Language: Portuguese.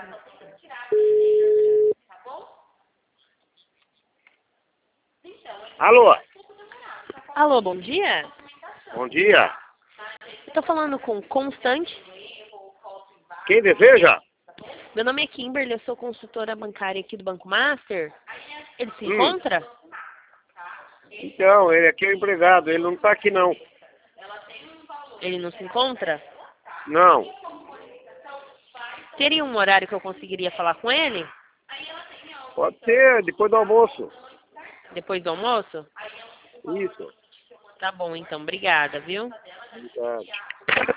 Alô? Alô, bom dia. Bom dia. Estou falando com Constante. Quem deseja? Meu nome é Kimberly, eu sou consultora bancária aqui do Banco Master. Ele se encontra? Então, ele aqui é o empregado, ele não está aqui não. Ele não se encontra? Não. Teria um horário que eu conseguiria falar com ele? Pode ser, depois do almoço. Depois do almoço? Isso. Tá bom, então. Obrigada, viu? Obrigado.